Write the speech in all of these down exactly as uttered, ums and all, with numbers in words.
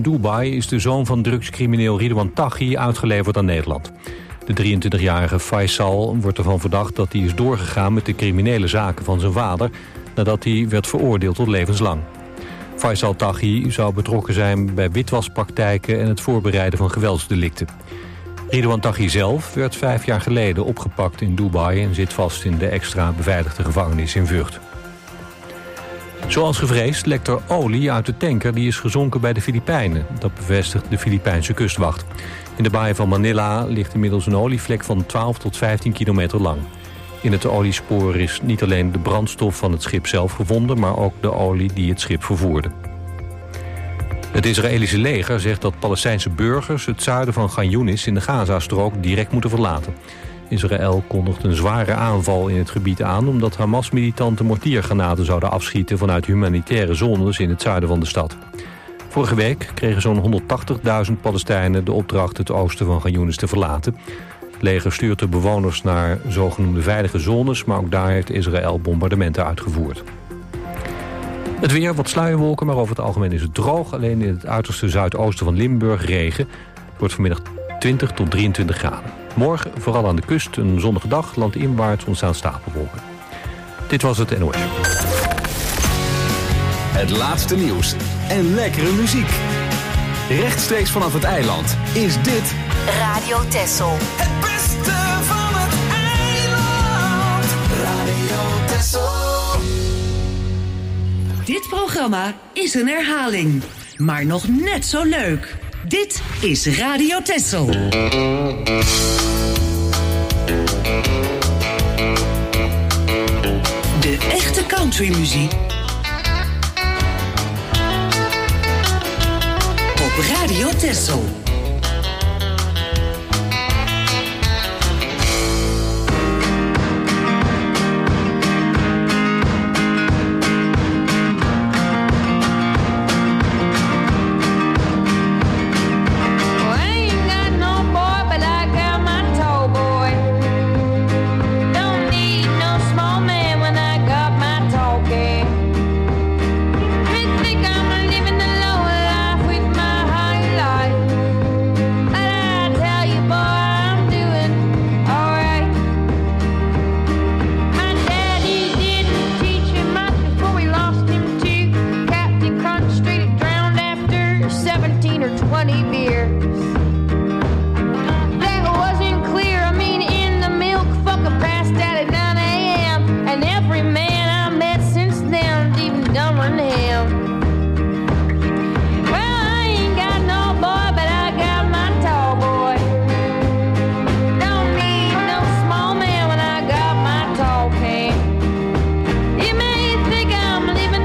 in Dubai is de zoon van drugscrimineel Ridwan Taghi uitgeleverd aan Nederland. De drieëntwintigjarige Faisal wordt ervan verdacht dat hij is doorgegaan met de criminele zaken van zijn vader, nadat hij werd veroordeeld tot levenslang. Faisal Taghi zou betrokken zijn bij witwaspraktijken en het voorbereiden van geweldsdelicten. Ridwan Taghi zelf werd vijf jaar geleden opgepakt in Dubai en zit vast in de extra beveiligde gevangenis in Vught. Zoals gevreesd lekt er olie uit de tanker die is gezonken bij de Filipijnen. Dat bevestigt de Filipijnse kustwacht. In de baai van Manila ligt inmiddels een olievlek van twaalf tot vijftien kilometer lang. In het oliespoor is niet alleen de brandstof van het schip zelf gevonden, maar ook de olie die het schip vervoerde. Het Israëlische leger zegt dat Palestijnse burgers het zuiden van Khan Younis in de Gazastrook direct moeten verlaten. Israël kondigt een zware aanval in het gebied aan omdat Hamas-militanten mortiergranaten zouden afschieten vanuit humanitaire zones in het zuiden van de stad. Vorige week kregen zo'n honderdtachtigduizend Palestijnen de opdracht het oosten van Khan Younis te verlaten. Het leger stuurt de bewoners naar zogenoemde veilige zones, maar ook daar heeft Israël bombardementen uitgevoerd. Het weer, wat sluierwolken, maar over het algemeen is het droog. Alleen in het uiterste zuidoosten van Limburg regen. Het wordt vanmiddag twintig tot drieëntwintig graden. Morgen, vooral aan de kust, een zonnige dag. Landinwaarts ontstaan stapelwolken. Dit was het N O S. Het laatste nieuws en lekkere muziek. Rechtstreeks vanaf het eiland is dit Radio Texel. Het beste van het eiland. Radio Texel. Dit programma is een herhaling, maar nog net zo leuk. Dit is Radio Texel. De echte countrymuziek op Radio Texel.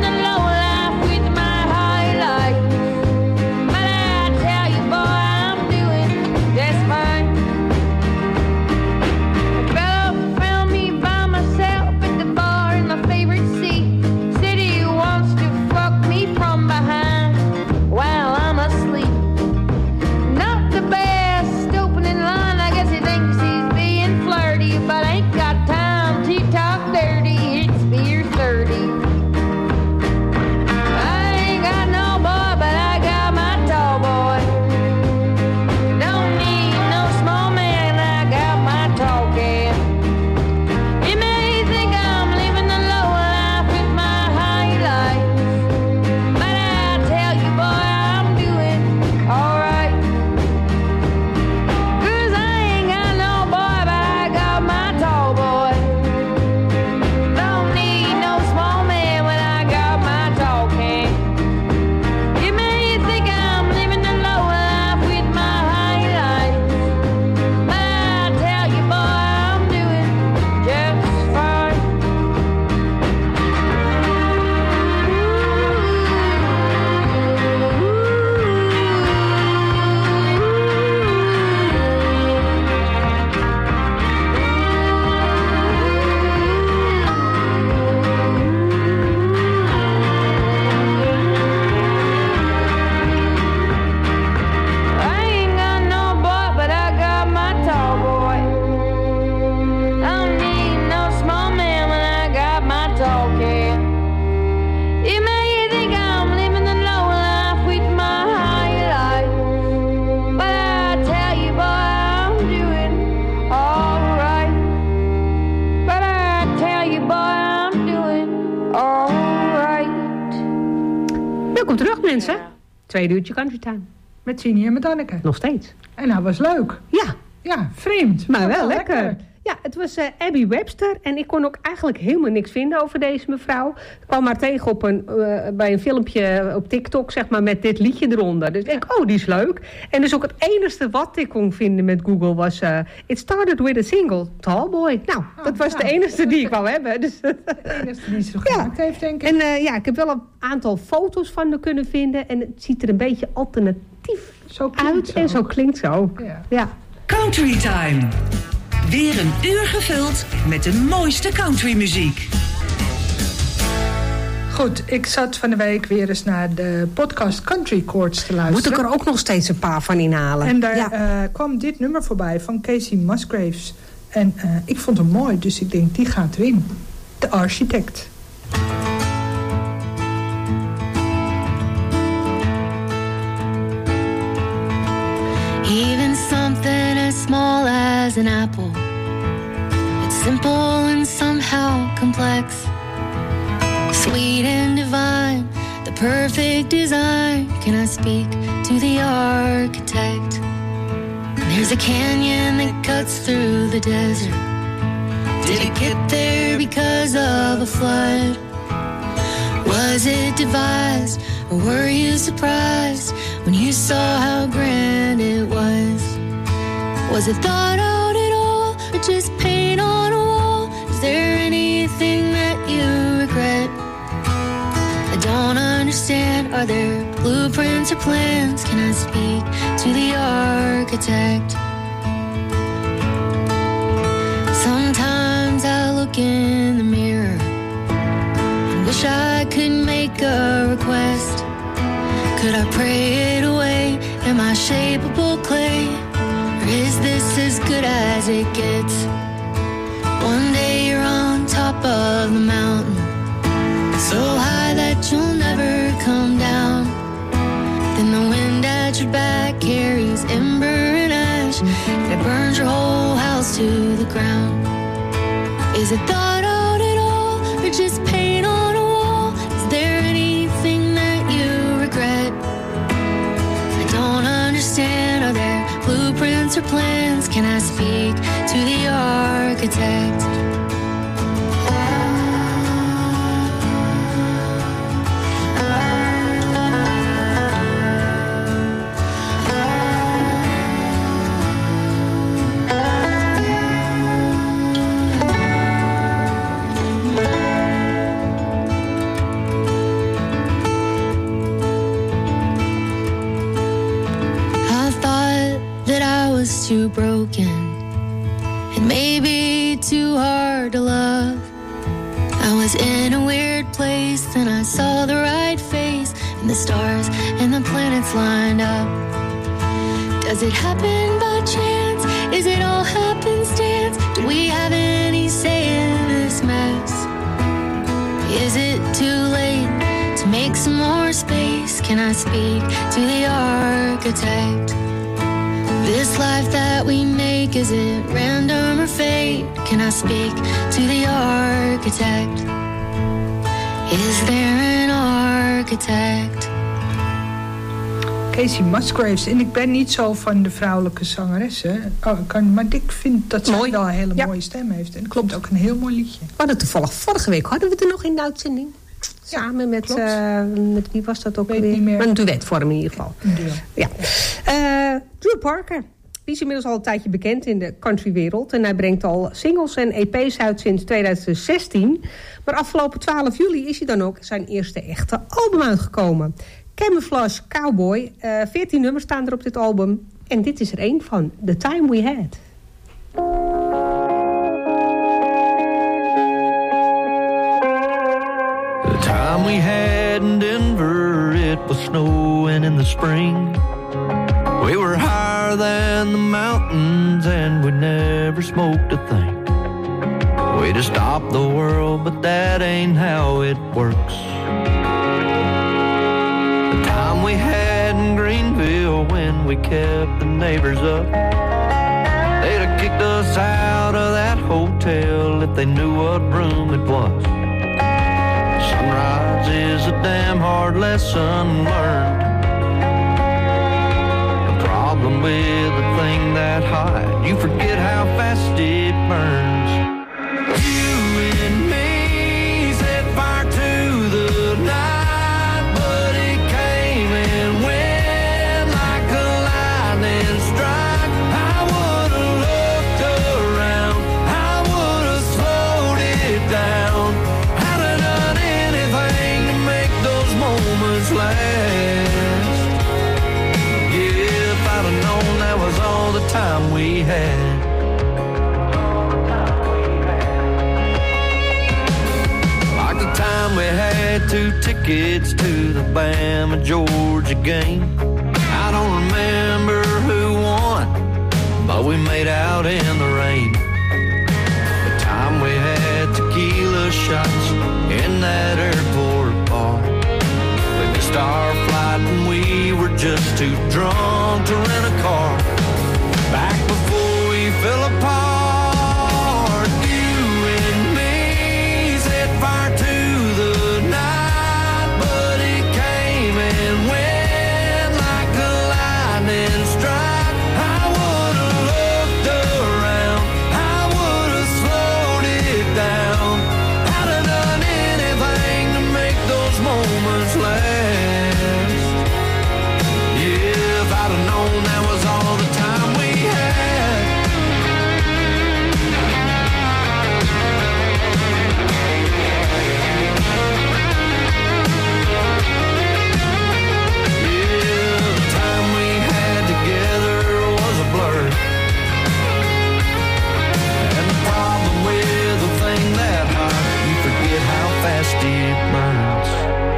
I'm mensen. Tweede uurtje Country Time. Met Tini en met Anneke. Nog steeds. En dat was leuk. Ja. Ja, vreemd. Maar wel, wel lekker. lekker. Ja, het was uh, Abby Webster. En ik kon ook eigenlijk helemaal niks vinden over deze mevrouw. Ik kwam haar tegen op een, uh, bij een filmpje op TikTok, zeg maar, met dit liedje eronder. Dus ik denk, oh, die is leuk. En dus ook het enige wat ik kon vinden met Google was... Uh, It started with a single, Tallboy. Nou, oh, dat was ja. de enige die ik wou hebben. Dus, de enige die ze gemaakt ja. heeft, denk ik. En uh, ja, ik heb wel een aantal foto's van haar kunnen vinden. En het ziet er een beetje alternatief zo uit. Zo. En zo klinkt ze ook. Ja. ja. Country Time. Weer een uur gevuld met de mooiste countrymuziek. Goed, ik zat van de week weer eens naar de podcast Country Chords te luisteren. Moet ik er ook nog steeds een paar van inhalen. En daar ja. uh, kwam dit nummer voorbij van Casey Musgraves. En uh, ik vond hem mooi, dus ik denk, die gaat erin. De Architect. Even something as small as an apple, it's simple and somehow complex, sweet and divine, the perfect design. Can I speak to the architect? There's a canyon that cuts through the desert. Did it get there because of a flood? Was it devised, or were you surprised when you saw how grand it was? Was it thought out at all, or just paint on a wall? Is there anything that you regret? I don't understand, are there blueprints or plans? Can I speak to the architect? Sometimes I look in the mirror and wish I could make a request. Could I pray it away? Am I shapeable clay? Or is this as good as it gets? One day you're on top of the mountain, so high that you'll never come down. Then the wind at your back carries ember and ash, and it burns your whole house to the ground. Is it thought out at all, or just paint on a wall? Is there anything that you regret? I don't understand, are there blueprints or plans? Can I speak to the architect? Too broken and maybe too hard to love. I was in a weird place, then I saw the right face, and the stars and the planets lined up. Does it happen by chance? Is it all happenstance? Do we have any say in this mess? Is it too late to make some more space? Can I speak to the architect? This life that we make, is it random or fate? Can I speak to the architect? Is there an architect? Casey Musgraves. En ik ben niet zo van de vrouwelijke zangeressen. Oh, kan, maar ik vind dat ze wel een hele ja. mooie stem heeft. En klopt ook een heel mooi liedje. We hadden toevallig vorige week, hadden we het er nog in de uitzending? Samen met, uh, met wie was dat ook weet weer? Niet meer. Maar een duetvorm in ieder geval. Ja. Uh, Drew Parker. Die is inmiddels al een tijdje bekend in de countrywereld. En hij brengt al singles en E P's uit sinds twintig zestien. Maar afgelopen twaalf juli is hij dan ook zijn eerste echte album uitgekomen. Camouflage Cowboy. Uh, veertien nummers staan er op dit album. En dit is er één van. The Time We Had. The time we had in Denver, it was snowing in the spring. We were higher than the mountains and we never smoked a thing. Way to stop the world, but that ain't how it works. The time we had in Greenville when we kept the neighbors up, they'd have kicked us out of that hotel if they knew what room it was. Sunrise, words is a damn hard lesson learned. The problem with the thing that hot, you forget how fast it burns. You and me set fire to the night, but it came and went like a lightning strike. I would've looked around, I would've slowed it down. I'd have done anything to make those moments last. Yeah, if I'd have known that was all the time we had. Like the time we had two tickets to the Bama Georgia game. I don't remember who won, but we made out in the rain. The time we had tequila shots in that airport bar. We missed our flight and we were just too drunk to rent a car. Back before we fell apart, you and me set fire to the night, but it came and went like a lightning strike. I would've looked around, I would've slowed it down. I'd have done anything to make those moments last. Yeah, if I'd have known that was all the time we had. Yeah, the time we had together was a blur. And the problem with the thing that hot, you forget how fast it burns.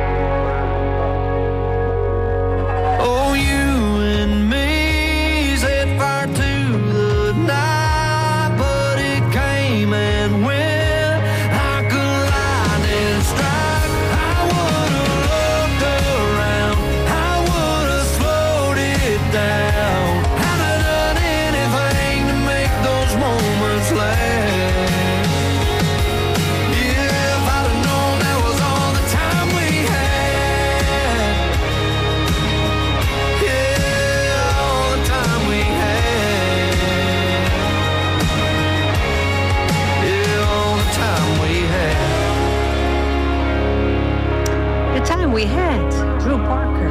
Oh, you and me set fire to the night, but it came and went like a lightning strike. I would've looked around, I would've slowed it down. I'd have done anything to make those moments last. Yeah, if I'd have known that was all the time we had. Yeah, all the time we had. Yeah, all the time we had. The Time We Had, Drew Parker.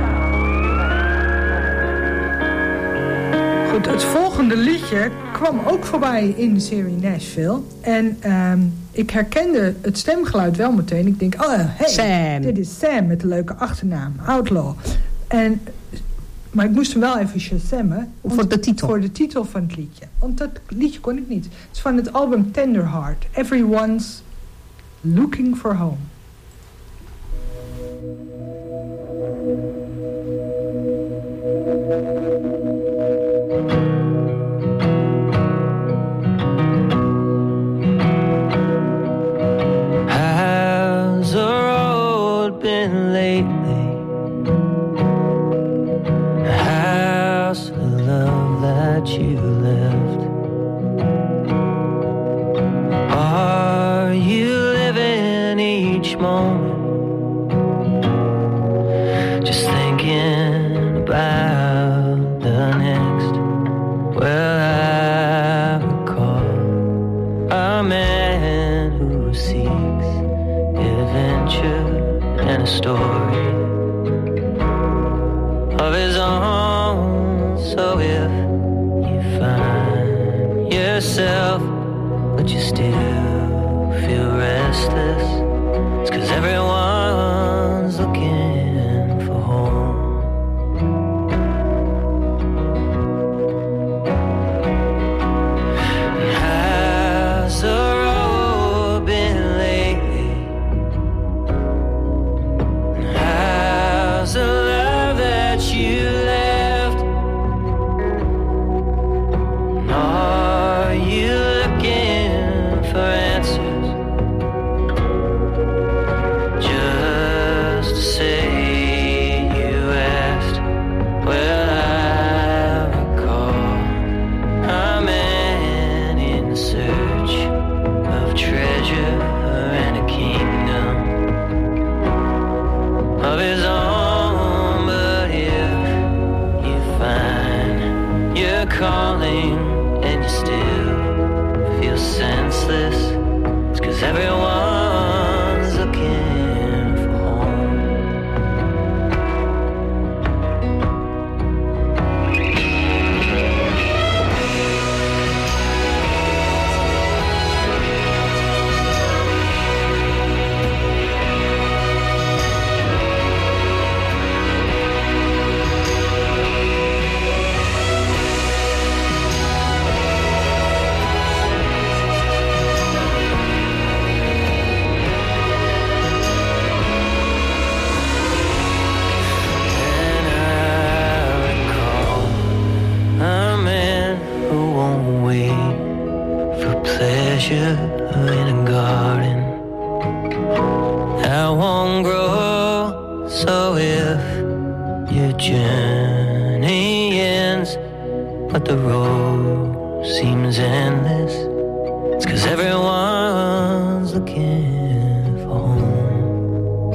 Goed, het volgende liedje kwam ook voorbij in de serie Nashville. En ehm, ik herkende het stemgeluid wel meteen. Ik denk, oh, hey, Sam. dit is Sam met de leuke achternaam, Outlaw. En, maar ik moest hem wel even shazammen. want- Voor de titel. Voor de titel van het liedje. Want dat liedje kon ik niet. Het is van het album Tender Heart. Everyone's Looking for Home. How's the road been lately? How's the love that you left? Are you living each moment just thinking about the next? Well, I recall a man who seeks adventure and a story of his own. So if you find yourself but you still feel restless, it's 'cause everyone's looking for home. How's the road been lately? How's the love that you left? Are you looking for answers? they're calling and you still feel senseless. It's 'cause everyone's looking for home. In a garden that won't grow. So if your journey ends but the road seems endless, it's 'cause everyone's looking for home.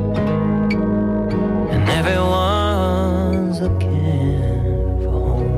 And everyone's looking for home.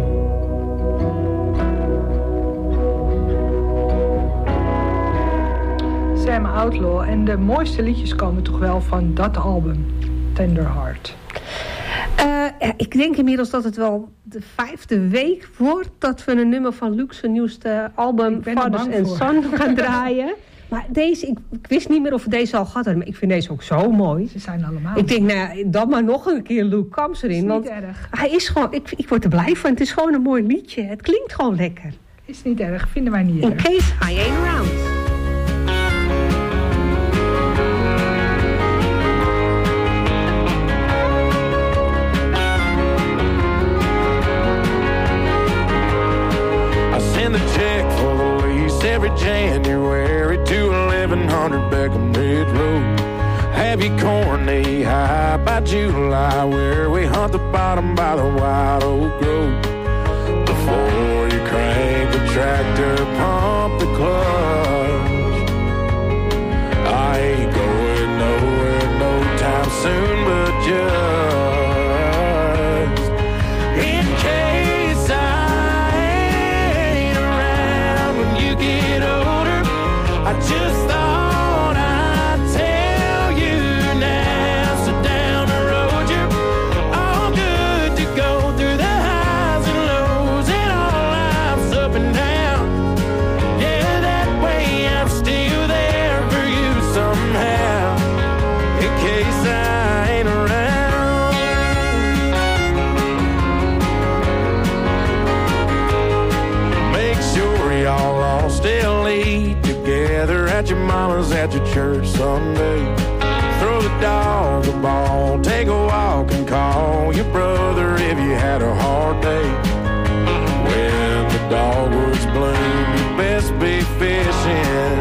Sam Outlaw. En de mooiste liedjes komen toch wel van dat album, Tender Heart. Uh, ja, ik denk inmiddels dat het wel de vijfde week wordt dat we een nummer van Luke's nieuwste album Fathers and Son gaan draaien. Maar deze, ik, ik wist niet meer of we deze al gehad hadden, maar ik vind deze ook zo mooi. Ze zijn allemaal. Ik denk, nou ja, dan maar nog een keer Luke Combs erin. Is niet want erg. Hij is gewoon, ik, ik word er blij van. Het is gewoon een mooi liedje. Het klinkt gewoon lekker. Is niet erg, vinden wij niet In erg. case I ain't around. Send the check for the lease every January to eleven hundred Beckham Ridge Road. Have you corn knee high by July, where we hunt the bottom by the White Oak Grove. Before you crank the tractor, pump the clutch. I ain't going nowhere no time soon, but just in case I I just thought I'd tell you now. So down the road you're all good to go, through the highs and lows and all life's up and down. Yeah, that way I'm still there for you somehow, in case I ain't around. Make sure y'all all still eat together at your mama's, at your church someday. Throw the dog a ball, take a walk and call your brother if you had a hard day. When the dogwoods bloom, you best be fishing.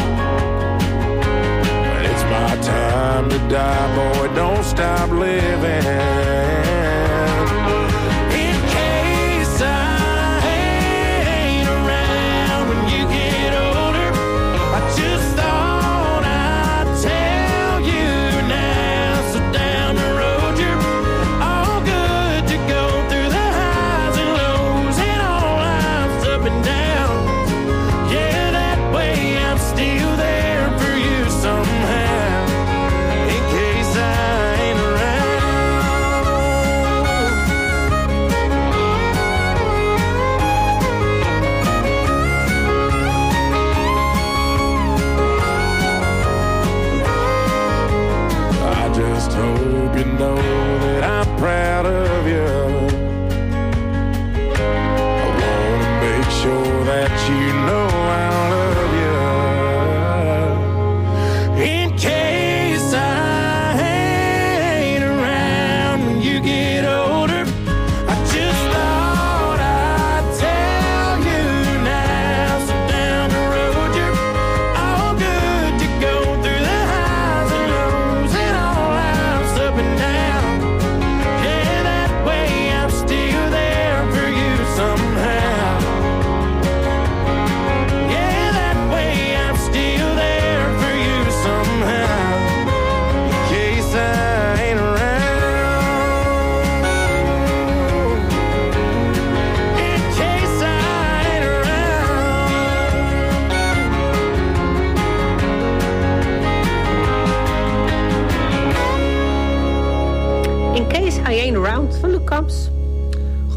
When it's my time to die, boy, don't stop living. Just thought I'd tell you now. So down the road you're all good to go, through the highs and lows and all life's up and down. Yeah, that way I'm still there for you somehow, in case I ain't around.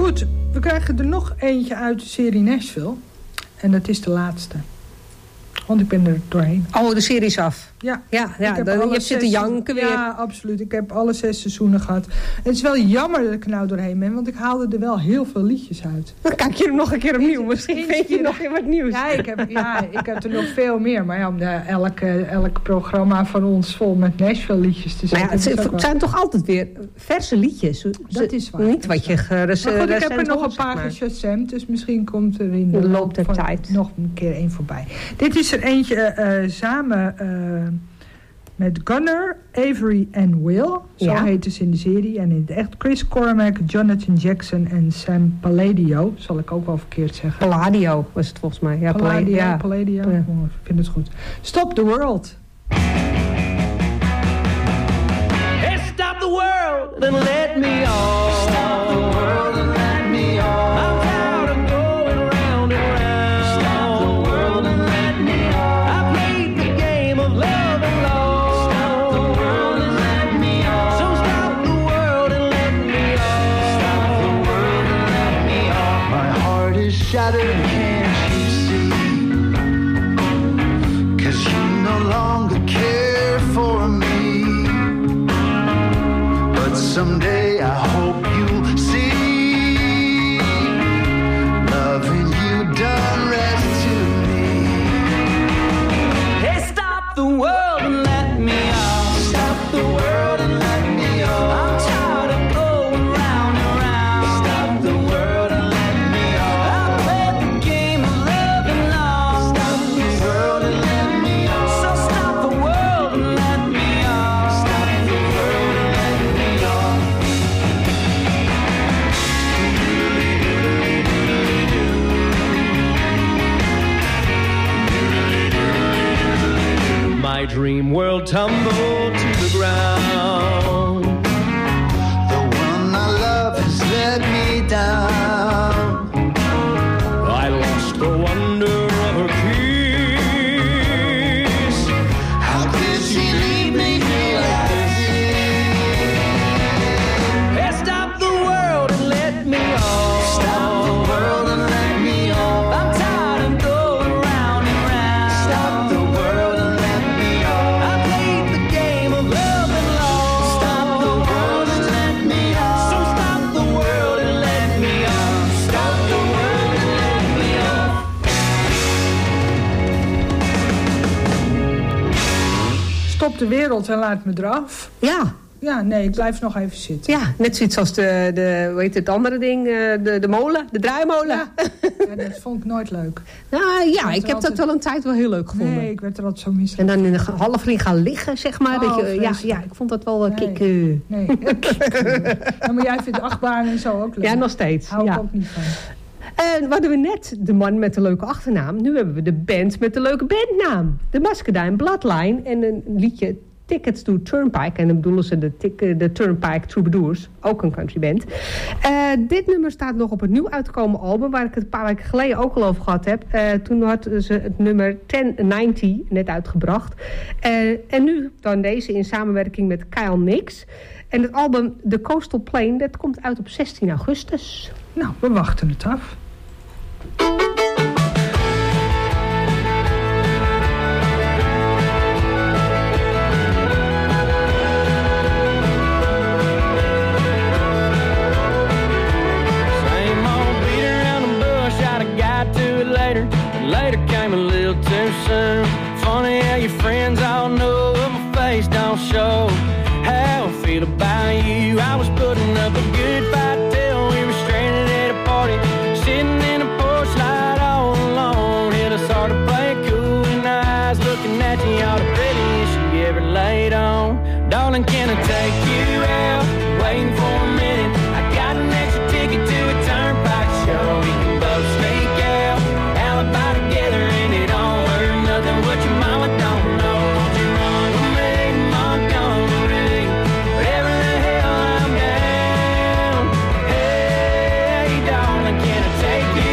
Goed, we krijgen er nog eentje uit de serie Nashville. En dat is de laatste. Want ik ben er doorheen. Oh, de serie is af. Ja, ja, ja heb dan, je hebt zitten zes... janken weer. Ja, absoluut. Ik heb alle zes seizoenen gehad. Het is wel jammer dat ik er nou doorheen ben, want ik haalde er wel heel veel liedjes uit. Dan kijk je hem nog een keer opnieuw. Misschien vind je nog weer wat nieuws. Ja, ik heb, ja, ik heb er nog veel meer. Maar ja, om de, elk, elk programma van ons vol met Nashville liedjes te zetten. Maar ja, het, het zijn toch altijd weer verse liedjes? Dat is waar. Niet wat je geres, maar goed, ik heb er nog hoort, een paar zeg maar. geshazamd, dus misschien komt er in de, de loop der van, tijd nog een keer één voorbij. Dit is er eentje uh, samen uh, met Gunnar, Avery en Will. Zo ja. heet ze in de serie. En in het echt Chris Cormack, Jonathan Jackson en Sam Palladio. Zal ik ook wel verkeerd zeggen. Palladio was het volgens mij. Ja, Palladio, ja. Palladio. Ja. Oh, ik vind het goed. Stop the World. Hey, stop the world and let me on. Stop the world and let me on. I'm tired of going round and round. Stop the world and let me on. I played the game of love and lost. Stop the world and let me on. So stop the world and let me on. Stop the world and let me on. My heart is shattered, can't you see? 'Cause you no longer care for me. Someday I hope you'll see loving you done rest to me. Hey, stop the world and let me off. Stop the world and let me off. I'm tired of going round and round. Stop the world and let me off. I played the game of love and lost. Stop the world and let me off. So stop the world and let me off. Stop the world and let me off. My dream world tumbled to the ground. The one I love has let me down. I lost the wonder of her kiss. How could she leave me here like this? Hey, stop the world and let me off. Stop the world and let me off. I'm tired of going round and round. Stop the world and let me off. I played the game of love and lost. Stop the world and let me off. So stop the world and let me off. Stop the world and let me off. Stop de wereld en laat me eraf. Ja. Ja, nee, ik blijf nog even zitten. Ja, net zoiets als de, de hoe heet het andere ding, uh, de, de molen, de draaimolen. Ja. Ja, dat vond ik nooit leuk. Nou ja, ik ik heb altijd... dat wel een tijd wel heel leuk gevonden. Nee, ik werd er altijd zo misselijk. En dan in de halfring gaan liggen, zeg maar. Oh, dat je, ja, vreselijk. ja, ik vond dat wel uh, Nee. kick. Nee, ja, maar jij vindt achtbaan en zo ook leuk. Ja, nog steeds. Hou ja. ik ook niet van. En we hadden we net de man met de leuke achternaam. Nu hebben we de band met de leuke bandnaam. De Muscadine Bloodline en een liedje Tickets to Turnpike. En dan bedoelen ze de, de Turnpike Troubadours. Ook een countryband. Uh, dit nummer staat nog op het nieuw uitgekomen album, waar ik het een paar weken geleden ook al over gehad heb. Uh, toen hadden ze het nummer tien negentig net uitgebracht. Uh, en nu dan deze in samenwerking met Kyle Nix. En het album The Coastal Plain, dat komt uit op zestien augustus. Nou, we wachten het af. Later came a little too soon. Funny how your friends all know, but my face don't show how I feel about you. I was putting up a good fight till we were stranded at a party, sitting in a porch light all alone. Hit us hard to play cool and eyes looking at you, all the prettiest you ever laid on. Darling, can I take you out? Waiting for a minute. I got an extra ticket to a turnpike show. We can both sneak out. Alibi together and it don't hurt nothing. What your mama don't know. Won't you run with me to Montgomery? Whatever the hell I'm down. Hey, darling, can I take you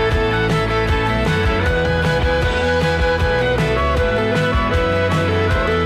out?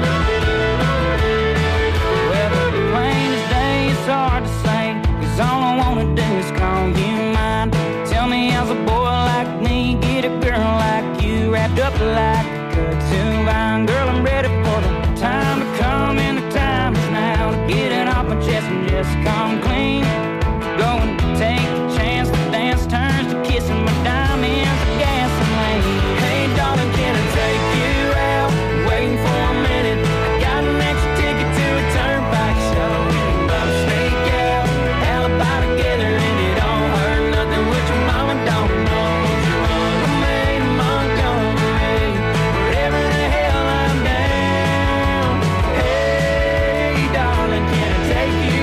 mess and just come clean. Go and take a chance, the dance turns to kissing my diamonds of gasoline. Hey darling, can I take you out? Waiting for a minute. I got an extra ticket to a turnpike show. But I sneak out, alibi together, and it don't hurt nothing what your mama don't know. You're on the way to Montgomery, wherever the hell I'm down. Hey darling, can I take you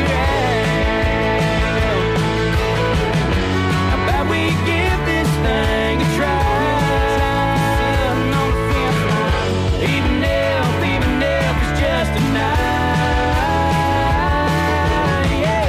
out? How about we give this thing a try? Sitting on the fence line, even if, even if it's just a night, yeah.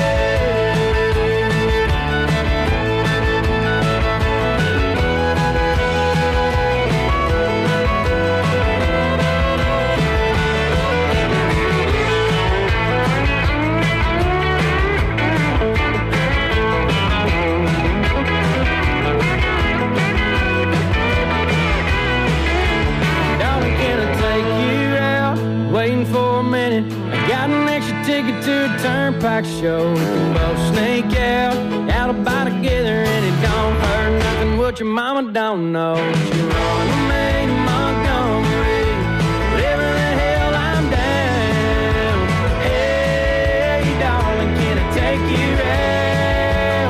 Darling, can I take you out? Waiting for a minute. I got an extra ticket to a turnpike show. We can both sneak out, alibi together, and it don't hurt nothing what your mama don't know. You're on the main to Montgomery, wherever the hell I'm down. Hey darling, can I take you out?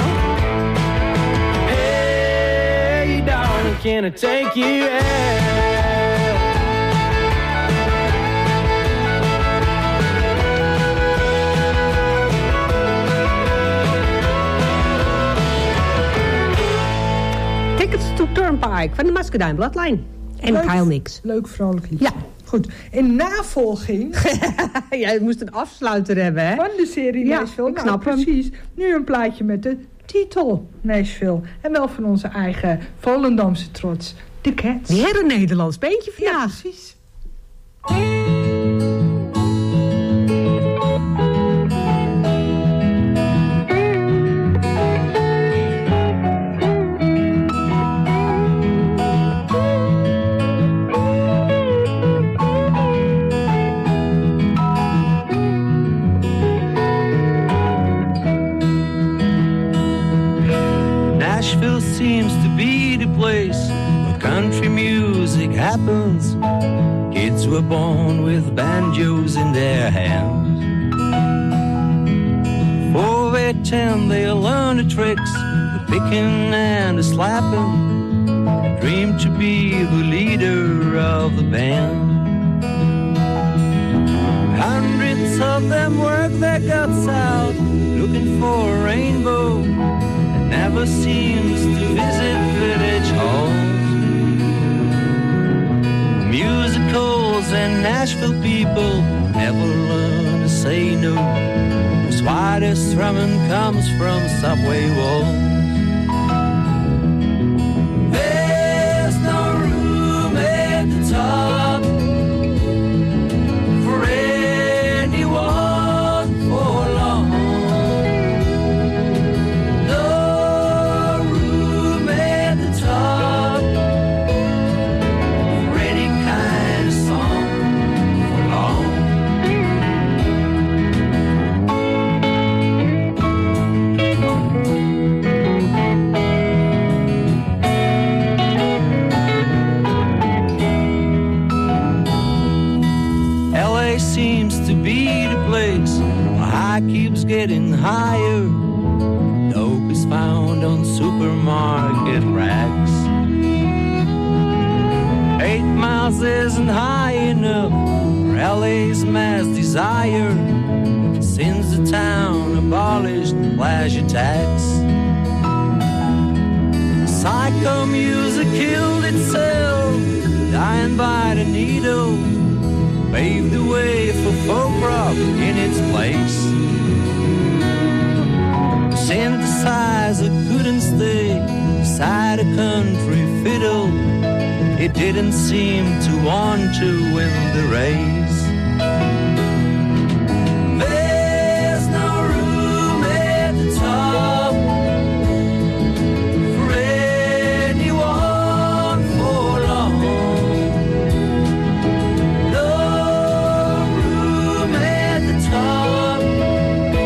Hey darling, can I take you out? Tickets to Turnpike van de Muscadine Bloodline. En Leuk. Kyle Nix. Leuk vrolijk liedje. Ja. Goed, in navolging Jij moest een afsluiter hebben, hè? van de serie Ja, Nashville. ik Nou, snap hem. precies. Nu een plaatje met de titel Nashville. En wel van onze eigen Volendamse trots, de Cats. Weer een Nederlands beentje Ja, vandaag. precies. Nashville seems to be the place where country music happens. Kids were born with banjos in their hands. Before they're ten, they'll learn the tricks, the picking and the slapping. Dream to be the leader of the band. Hundreds of them work their guts out, looking for a rainbow. Never seems to visit village halls. Musicals and Nashville people never learn to say no. The slightest strumming comes from subway walls. There's no room at the top for anyone for long. Seems to be the place where high keeps getting higher. Dope is found on supermarket racks. Eight miles isn't high enough for L A's mass desire. Since the town abolished pleasure tax, psycho music killed itself, dying by the needle. Paved the way for folk rock in its place. The synthesizer couldn't stay beside a country fiddle. It didn't seem to want to win the race. There's no room at the top for anyone for long. No room at the top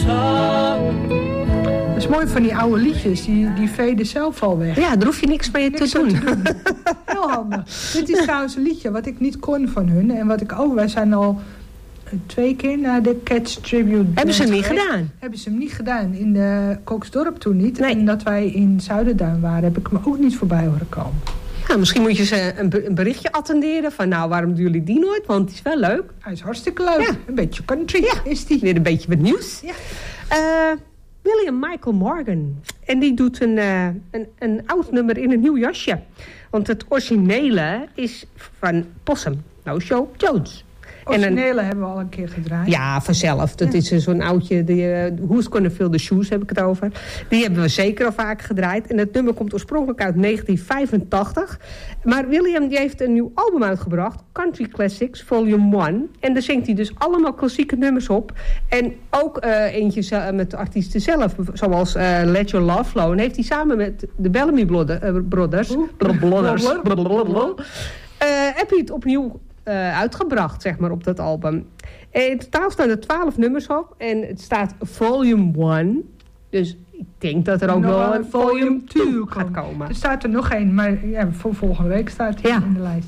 top. Dat is mooi van die oude liedjes, die, die veden zelf al weg. Ja, daar hoef je niks mee Niks te aan doen. te doen. Heel handig. Dit is trouwens een liedje wat ik niet kon van hun. En wat ik ook, wij zijn al twee keer naar de Cats Tribute. Hebben ze hem niet geweest. gedaan? Hebben ze hem niet gedaan. In de Koksdorp toen niet. Nee. En dat wij in Zuiderduin waren, heb ik hem ook niet voorbij horen komen. Nou, misschien moet je ze een, be- een berichtje attenderen van nou, waarom doen jullie die nooit? Want die is wel leuk. Hij is hartstikke leuk. Ja. Een beetje country Ja. is die. Weer een beetje wat nieuws. Ja. Eh, William Michael Morgan. En die doet een, uh, een, een oud nummer in een nieuw jasje. Want het originele is van Possum. Nou, Joe Jones. Originele hebben we al een keer gedraaid. Ja, vanzelf. Dat ja. is zo'n oudje. Die, uh, Who's Gonna Fill the Shoes heb ik het over. Die hebben we zeker al vaak gedraaid. En het nummer komt oorspronkelijk uit negentien vijfentachtig. Maar William die heeft een nieuw album uitgebracht. Country Classics Volume één. En daar zingt hij dus allemaal klassieke nummers op. En ook uh, eentje met de artiesten zelf. Zoals uh, Let Your Love Flow. En heeft hij samen met de Bellamy Brothers... Uh, brothers, brothers uh, heb hij het opnieuw... Uh, uitgebracht, zeg maar, op dat album. En in totaal staan er twaalf nummers op. En het staat volume één. Dus ik denk dat er ook nog wel een volume twee gaat komen. Er staat er nog één, maar ja, voor volgende week staat hij ja. in de lijst.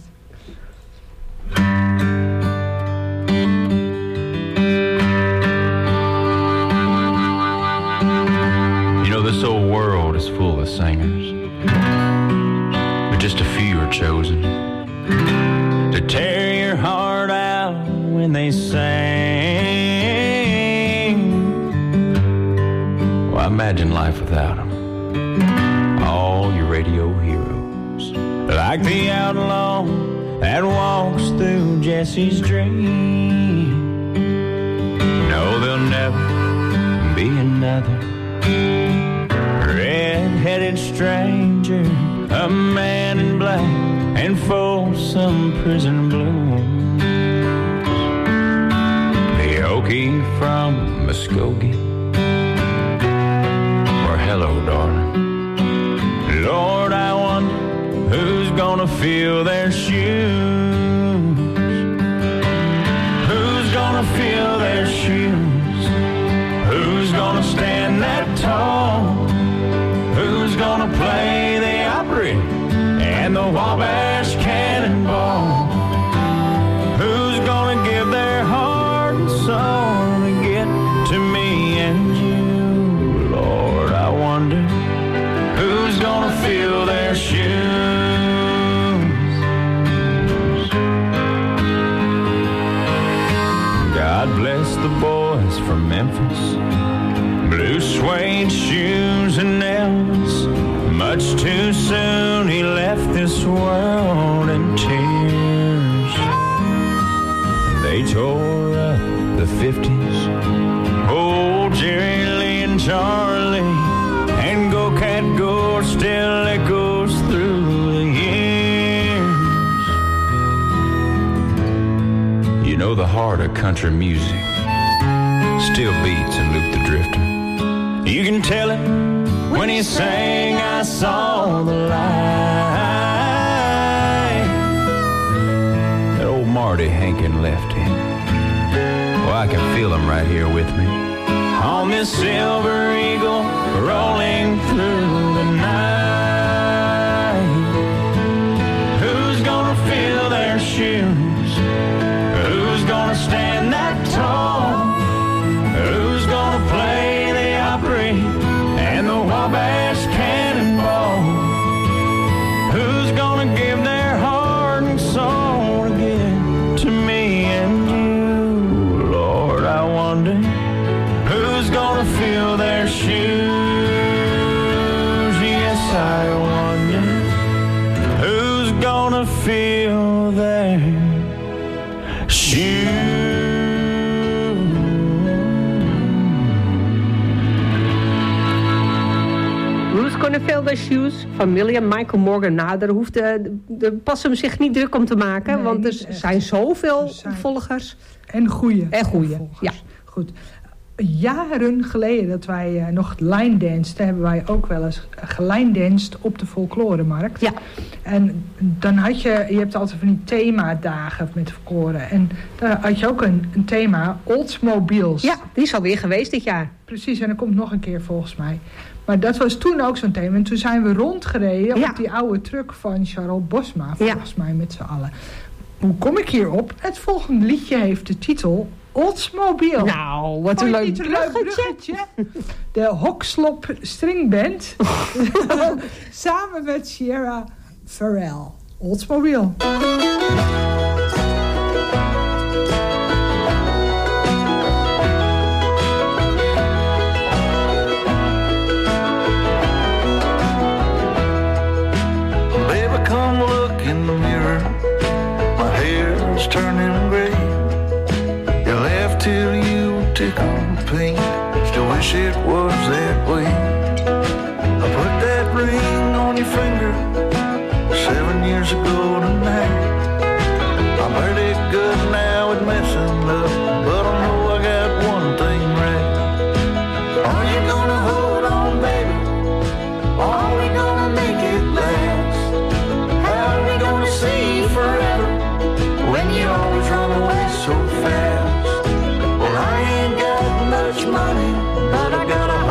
You know, this old world is full of singers, but just a few are chosen to tear your heart out when they sing. Well, imagine life without them. All your radio heroes, like the outlaw that walks through Jesse's dream. No, there'll never be another red-headed stranger, a man in black and Folsom Prison Blues, the Okie from Muskogee, or hello, darling. Lord, I wonder who's gonna fill their shoes. Who's gonna fill their shoes? Who's gonna stand that tall? Who's gonna play the Opry and the Wabash Cannonball? Who's gonna give their heart and soul to get to me and you? Lord, I wonder who's gonna fill their shoes. God bless the boys from Memphis, blue suede shoes and nails. Much too soon he left this world in tears. They tore up the fifties, old Jerry Lee and Charlie, and Go Cat Go still echoes through the years. You know the heart of country music still beats in Luke the Drifter. You can tell it when he sang I Saw the Light. That old Marty Hankin lefty, well, I can feel him right here with me on this silver eagle rolling through the night. Who's gonna fill their shoes? Who's gonna stand that tall? Who's gonna play the Opry and the Wabash Cannonball? Who's gonna give their heart and soul to get to me and you? Lord, I wonder who's gonna fill their shoes. Yes, I wonder who's gonna fill their shoes. Who's Gonna Fill the Shoes van William Michael Morgan. Nou, daar hoeft de, de Possum zich niet druk om te maken. Nee, want er echt. zijn zoveel Er zijn- volgers. En goeie. En goeie, volgers. ja. Goed. jaren geleden dat wij uh, nog line dansten, hebben wij ook wel eens gelijndanst op de folkloremarkt. Ja. En dan had je, je hebt altijd van die themadagen met folklore. En daar had je ook een, een thema, Oldsmobiles. Ja, die is alweer geweest dit jaar. Precies, en dat komt nog een keer volgens mij. Maar dat was toen ook zo'n thema. En toen zijn we rondgereden ja. op die oude truck van Charles Bosma, volgens ja. mij met z'n allen. Hoe kom ik hierop? Het volgende liedje heeft de titel Oldsmobile. Nou, wat een leuk bruggetje. bruggetje. De Hokslop Stringband. Samen met Sierra Farrell. Oldsmobile. Baby, come look in the mirror. My hair's turning gray. Till you tickle pink, still wish it was that way. I put that ring on your finger seven years ago tonight. I'm pretty good now at messing up, but I know I got one thing right. Are you gonna hold on, baby? Are we gonna make it last? How are we gonna see forever when you always run away so fast? Money, but I got a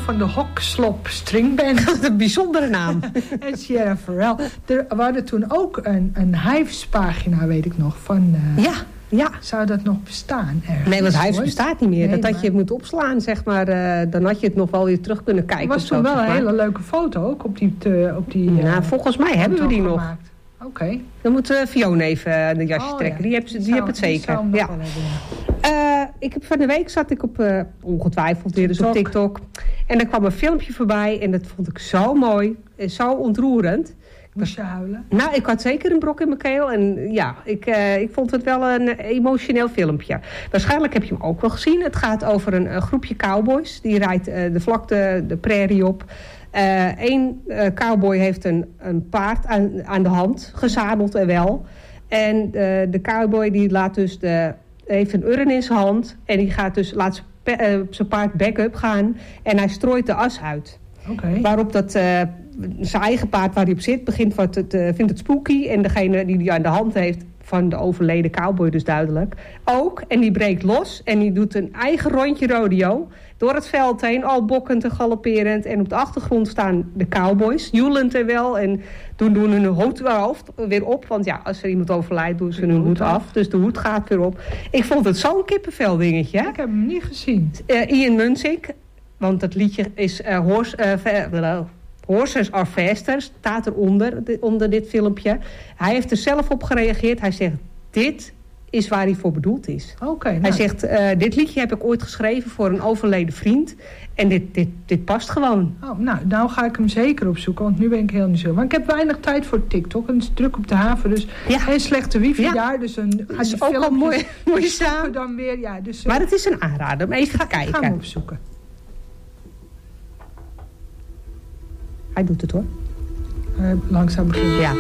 van de Hokslop Stringband. Dat is een bijzondere naam. En Sierra Farrell. Er, we hadden toen ook een, een Hives-pagina, weet ik nog. Van, uh, ja, ja. Zou dat nog bestaan ergens? Nee, want Hives bestaat niet meer. Nee, dat had maar... je het moeten opslaan, zeg maar. Uh, dan had je het nog wel weer terug kunnen kijken. Er was toen wel een hele leuke foto ook op die... Te, op die nou, uh, volgens mij hebben we die nog. Oké. Okay. Dan moet uh, Fiona even de jasje oh, trekken. Ja. Die heeft die heb het zeker. Ja. Uh, ik heb van de week zat ik op, uh, ongetwijfeld weer dus op TikTok. En er kwam een filmpje voorbij. En dat vond ik zo mooi. En zo ontroerend. Moest je huilen? Nou, ik had zeker een brok in mijn keel. En ja, ik, uh, ik vond het wel een emotioneel filmpje. Waarschijnlijk heb je hem ook wel gezien. Het gaat over een, een groepje cowboys. Die rijdt uh, de vlakte, de prairie op. Eén uh, uh, cowboy heeft een, een paard aan, aan de hand, gezadeld en wel. En uh, de cowboy die laat dus de, heeft een urn in zijn hand. En die gaat dus, laat zijn uh, paard back-up gaan. En hij strooit de as uit. Okay. Waarop dat, uh, zijn eigen paard waar hij op zit begint wat het, uh, vindt het spooky. En degene die die aan de hand heeft, van de overleden cowboy dus duidelijk, ook. En die breekt los en die doet een eigen rondje rodeo door het veld heen, al bokkend en galopperend. En op de achtergrond staan de cowboys, joelend en wel. En doen, doen hun hoed weer op. Want ja, als er iemand overlijdt, doen ze hun hoed af. Dus de hoed gaat weer op. Ik vond het zo'n kippenvel dingetje. Ik heb hem niet gezien. Uh, Ian Munsick, want dat liedje is uh, horse, uh, Horses are faster, staat eronder, onder dit filmpje. Hij heeft er zelf op gereageerd. Hij zegt, dit is waar hij voor bedoeld is. Okay, nou. Hij zegt, uh, dit liedje heb ik ooit geschreven voor een overleden vriend. En dit, dit, dit past gewoon. Oh, nou, nou ga ik hem zeker opzoeken, want nu ben ik heel nieuwsgierig. Maar ik heb weinig tijd voor TikTok. Het is druk op de haven, dus ja. geen slechte wifi ja. daar. Dus een, dat is ook al mooi, mooi staan. Dan weer, ja, dus, uh, maar het is een aanrader om even ga, te kijken. Ik ga hem opzoeken. Hij doet het hoor. Uh, langzaam beginnen. Ja.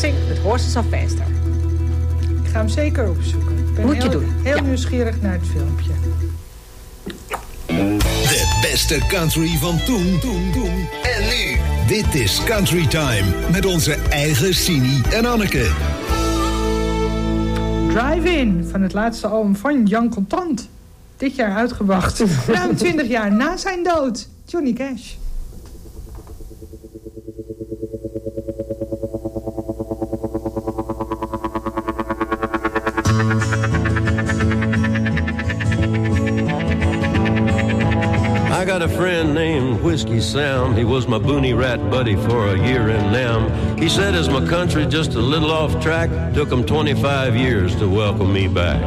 Racing met Horses Are Faster. Ik ga hem zeker opzoeken. Ik ben Moet je heel, doen. heel Ja. nieuwsgierig naar het filmpje. De beste country van toen, toen, toen en nu. Dit is Country Time met onze eigen Sini en Anneke. Drive-In van het laatste album van Jan Contant. Dit jaar uitgebracht. Ruim twintig jaar na zijn dood. Johnny Cash. I got a friend named Whiskey Sam. He was my boonie rat buddy for a year in Nam. He said as my country just a little off track, took him twenty-five years to welcome me back.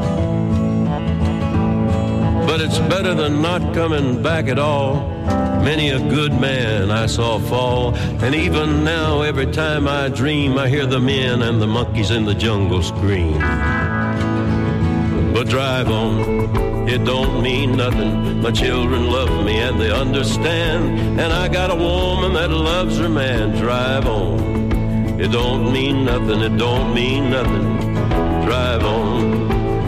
But it's better than not coming back at all. Many a good man I saw fall, and even now every time I dream I hear the men and the monkeys in the jungle scream. But drive on, it don't mean nothing. My children love me and they understand, and I got a woman that loves her man. Drive on, it don't mean nothing, it don't mean nothing. Drive on.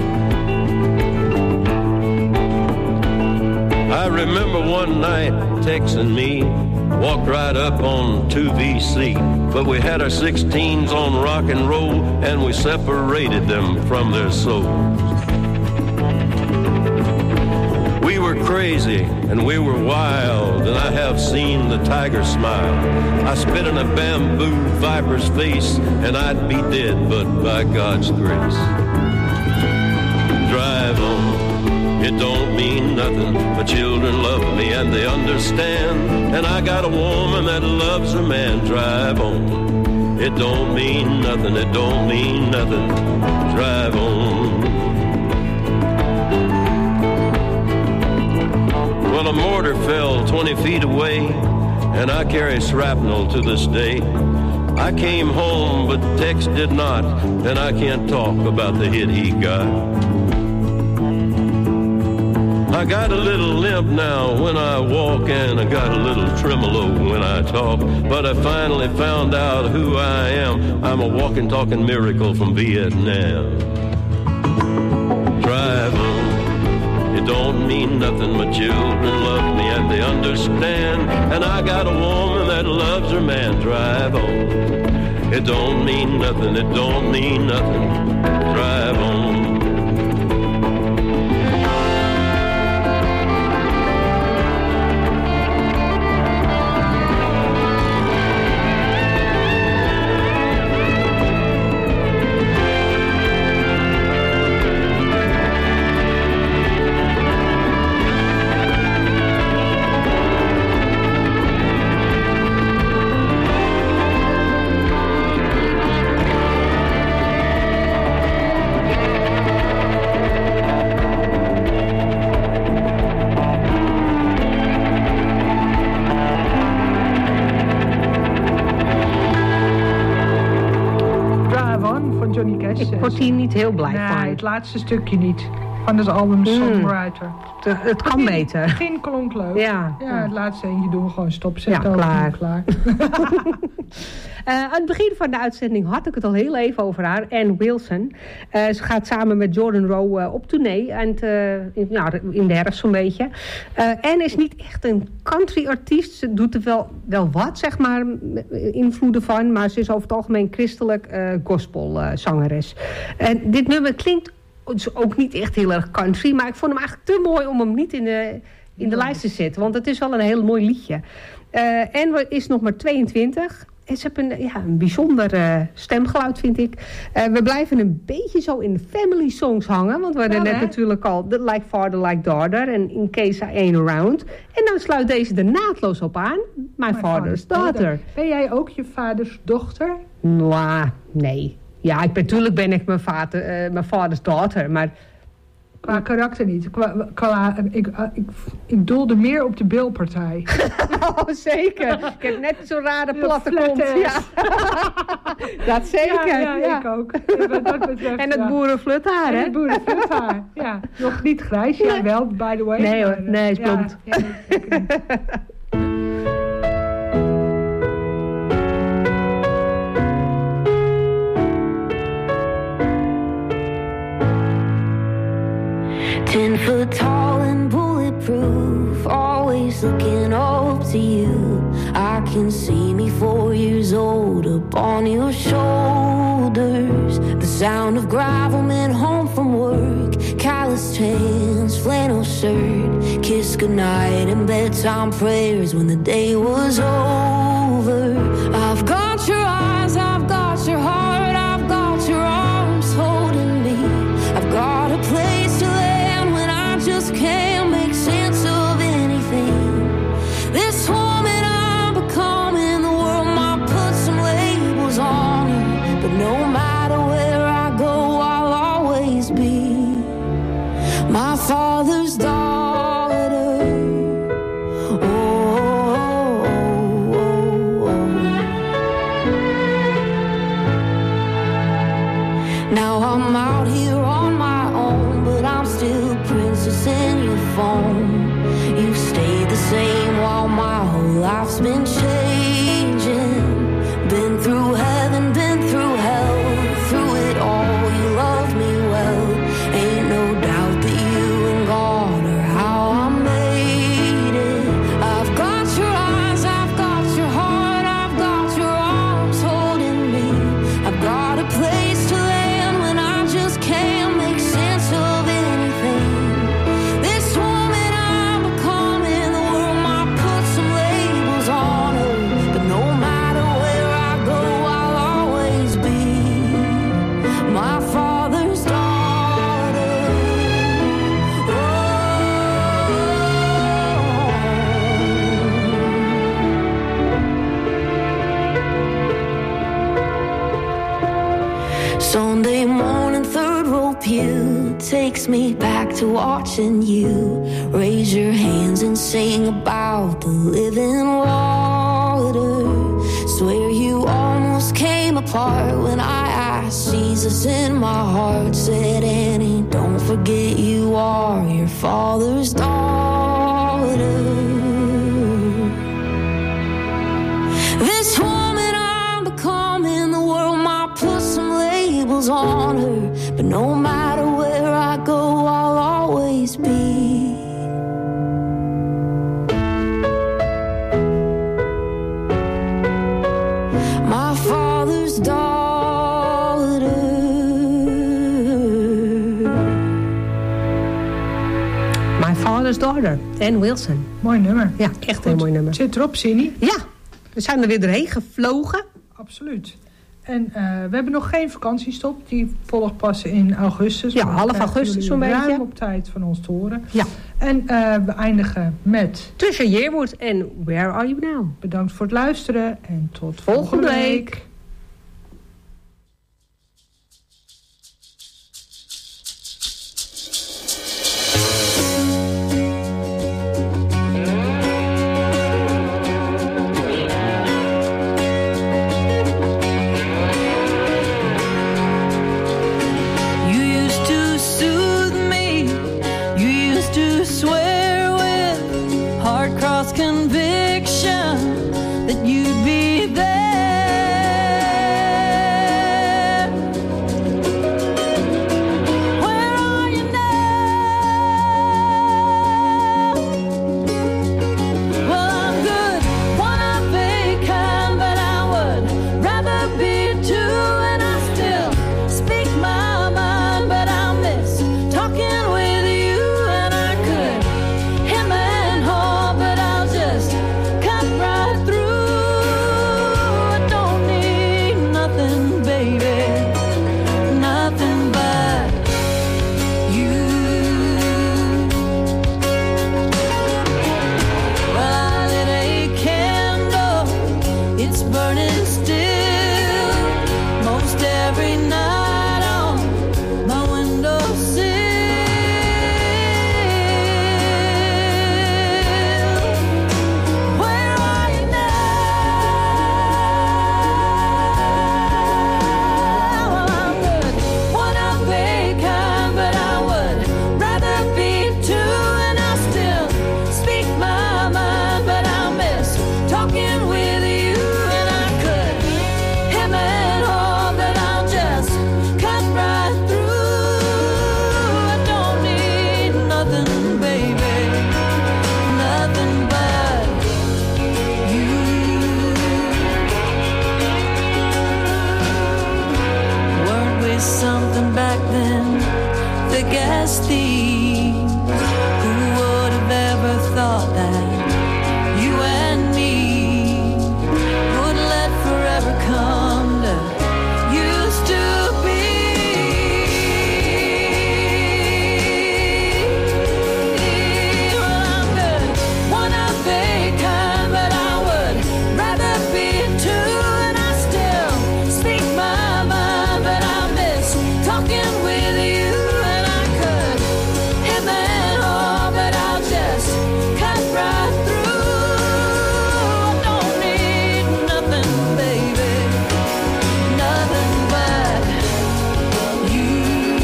I remember one night texting me, walked right up on two V C, but we had our sixteens on rock and roll, and we separated them from their souls. We were crazy and we were wild, and I have seen the tiger smile. I spit in a bamboo viper's face, and I'd be dead, but by God's grace. Drive on, it don't mean nothing. My children love me and they understand, and I got a woman that loves her man. Drive on, it don't mean nothing, it don't mean nothing. Drive on. Well, a mortar fell twenty feet away, and I carry shrapnel to this day. I came home, but Tex did not, and I can't talk about the hit he got. I got a little limp now when I walk, and I got a little tremolo when I talk, but I finally found out who I am. I'm a walking, talking miracle from Vietnam. Drive on. It don't mean nothing, my children love me and they understand, and I got a woman that loves her man. Drive on. It don't mean nothing, it don't mean nothing. Drive on. Ik word hier niet heel blij nee, van. Nee, het laatste stukje niet. Van het album Songwriter. Mm, het, het kan begin, beter. Het begin klonk leuk. Ja, ja, ja. Het laatste eentje doen we gewoon stopzetten. Ja, klaar. klaar. Uh, aan het begin van de uitzending had ik het al heel even over haar, Ann Wilson. Uh, ze gaat samen met Jordan Rowe uh, op tournee en uh, in, nou, in de herfst zo'n beetje. Uh, Ann is niet echt een country-artiest. Ze doet er wel, wel wat, zeg maar, invloeden van. Maar ze is over het algemeen christelijk uh, gospelzangeres. Uh, en dit nummer klinkt ook niet echt heel erg country, maar ik vond hem eigenlijk te mooi om hem niet in de, in de lijst te zetten. Want het is wel een heel mooi liedje. Uh, Ann is nog maar tweeëntwintig. En ze hebben een, ja, een bijzonder uh, stemgeluid, vind ik. Uh, we blijven een beetje zo in de family songs hangen. Want we hadden ja, net hè? natuurlijk al The Like Father, Like Daughter en In Case I Ain't Around. En dan sluit deze er naadloos op aan. My, My Father's Daughter. daughter. Ben jij ook je vaders dochter? Nou, nee. Ja, ik ben, natuurlijk ben ik mijn, vader, uh, mijn vaders daughter, maar... Qua karakter niet. Qua, qua, ik, ik, ik doelde meer op de Bilpartij. Oh, zeker. Ik heb net zo'n rare platte kont. Ja. Dat zeker. Ja, ja, ja. ik ook. Dat betreft, en het ja. boerenfluthaar, hè? En het boerenfluthaar, ja. Nog niet grijs, jij nee. wel, by the way. Nee hoor, nee, is blond. Ja, ja, nee, can see me four years old up on your shoulders. The sound of gravel men home from work, calloused hands, flannel shirt, kiss goodnight and bedtime prayers when the day was over. I've got your eyes, I've got your heart, I've got your arms holding me. I've got a place to land when I just can't make sense of anything. This woman I'm becoming, the world might put some labels on her, but no matter where I go, I'll always be my father's daughter. Oh, oh, oh, oh. Now I'm out here on my own, but I'm still princess in your phone. You stayed the same while my whole life's been changing. Been through heaven, been through hell, through it all you love me well. Ain't no doubt that you and God are how I made it. I've got your eyes, I've got your heart, I've got your arms holding me. I've got a place to land when I just can't make sense of anything. This woman I'm becoming, the world might put some labels on her, but no matter where I go, I'll always be my father's daughter. Sunday morning, third row pew takes me back to watching you raise your hands and sing about the living water. Swear you almost came apart when I asked Jesus in my heart. Said, Annie, don't forget you are your father's daughter. This woman I'm becoming, the world might put some labels on her, but no matter where I go, I'll always be my father's daughter. My Father's Daughter, Dan Wilson. Mooi nummer. Ja, echt een mooi nummer. Zit erop, Cindy? Ja, we zijn er weer doorheen gevlogen. Absoluut. En uh, we hebben nog geen vakantiestop. Die volgt pas in augustus. Ja, half augustus zo'n beetje. Ruim op tijd van ons te horen. Ja. En uh, we eindigen met Trisha Yearwood en Where Are You Now? Bedankt voor het luisteren en tot volgende, volgende week. week. Conviction that you'd be there. just endless themes. Who would have ever thought that you and me would let forever come to used to be? Well, I'm good, one of a kind, but I would rather be two, and I still speak my mind, but I miss talking with you, and I could end that all, but I'll just cut right through. I don't need nothing, baby, nothing but you.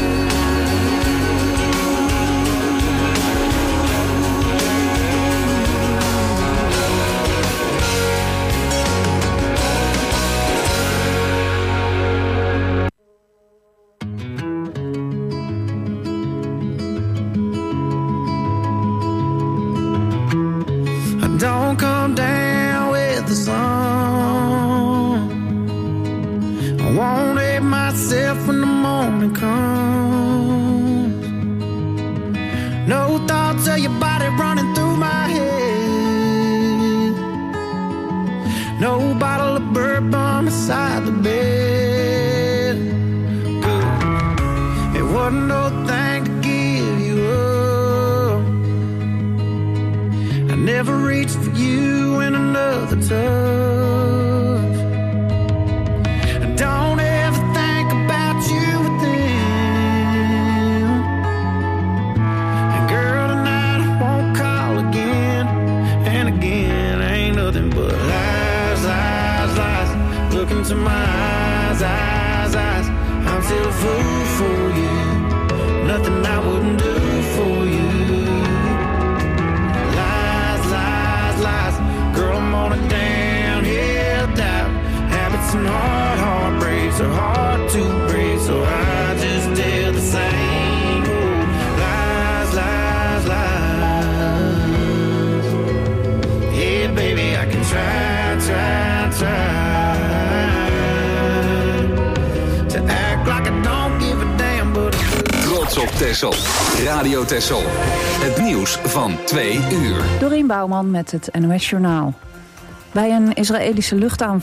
Don't come down with the sun. I won't hate myself when the morning comes. No thoughts of your body running through my head. No bottle of bourbon beside the bed. Good. It wasn't no thing to give you up. I never reached for you in another touch. I don't ever think about you with them. And girl, tonight I won't call again. And again, ain't nothing but lies, lies, lies. Look into my eyes, eyes, eyes. I'm still a fool for you. Nothing I wouldn't do for you. Girl, I'm on a downhill dive. Habits and hard heartbreaks are hard to break, so I just tell the same old lies, lies, lies. Yeah, baby, I can try, try, try to act like I don't give a damn, but Trots op Texel. Radio Texel. Het nieuws van twee uur. Dorien Bouwman met het N O S Journaal. Bij een Israëlische luchtaanval